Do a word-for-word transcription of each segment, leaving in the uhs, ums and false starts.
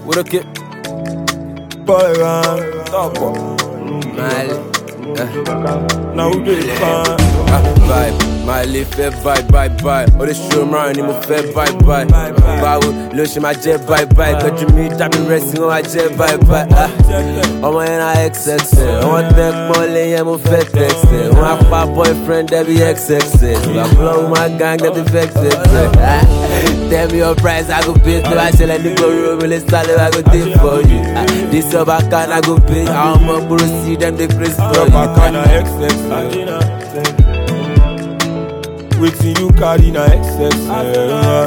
What a kid. Boy, run, top up. Mali. Now who do it fine? Vibe, Mali fẹ́ vibe, vibe, vibe. Ó lè ṣó márùn ni mo fẹ́ vibe, vibe. Báwo ló ṣe máa jẹ́ vibe, vibe? Kọjú mi tàbí rẹ̀sì wọn máa jẹ́ vibe, vibe. Ọmọ yẹn na X X L. Wọ́n tẹ́ pọ́nlé yẹn mo fẹ́ text ẹ̀. Wọ́n á pa boyfriend dẹ́bi X X L. Ìgbà flow my gang dẹ́bi vex X L. Tell me your price, I go pay. Tó bá ṣẹlẹ̀ ní gbòòrò mi lè sálẹ̀, I go dey for you. This your back and I go pay. Àwọn ọmọ gbòòrò sí dem dey craze for you. Bacana X X L. Waiting you carry na X X L.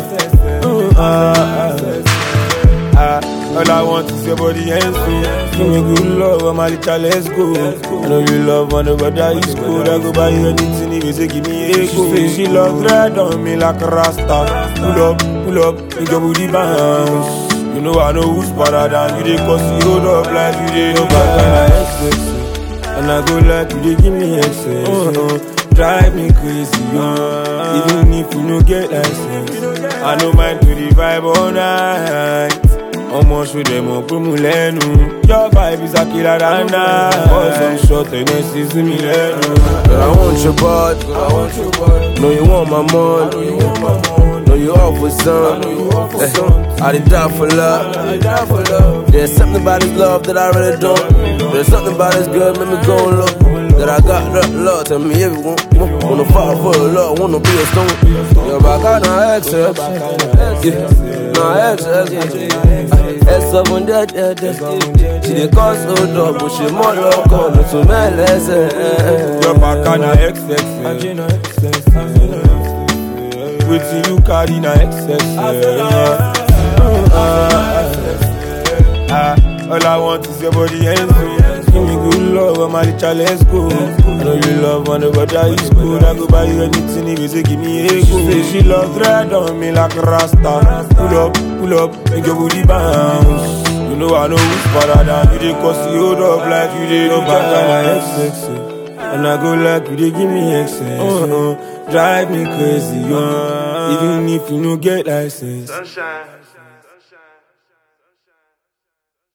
All I want is your body and soul. Give me good love, I'm a little let's go. I know you love one, but that is cool. I go buy you anything if you say give me a go. She say she love red on me like a rasta. Pull up, pull up, make your booty bounce. You know I know who's better than you. They cause you hold up like you did. No bacana X X L. And I go like you, they give me access. Uh-huh. Drive me crazy, uh. Even if you no get license, I no mind to the vibe all night. I'ma show them up mulenu. Your vibe is a killer than that. Boys on short and this is me lenu. But I want your body, I want your body. know you want my money, Know you want my money. know you off with some. Know you off for something. I did die for love. I die for love. There's something about this love that I really don't. There's something about this girl make me go and look. That I got that love, tell me everyone. Wanna fall for the love, wanna be a stone. Yo, bacana X X L. Nah, X X L. S seven dead, dead, dead. She dey cause so dog, but she more love, come to me less. Your bacana X X L. Waiting you carry na X X L. All I want is your body and soul. Give me good love, I'm a little let's go. I know you love one, but that is cool. I go buy you anything if you say give me a go. She say she love red on me like a rasta. Pull up, pull up, make your booty bounce. You know I know who's better than you. They cause you hold up like you did. No bacana X X L. And I go like you, they give me access. Uh-huh. Drive me crazy, uh. Even if you no get license. Sunshine.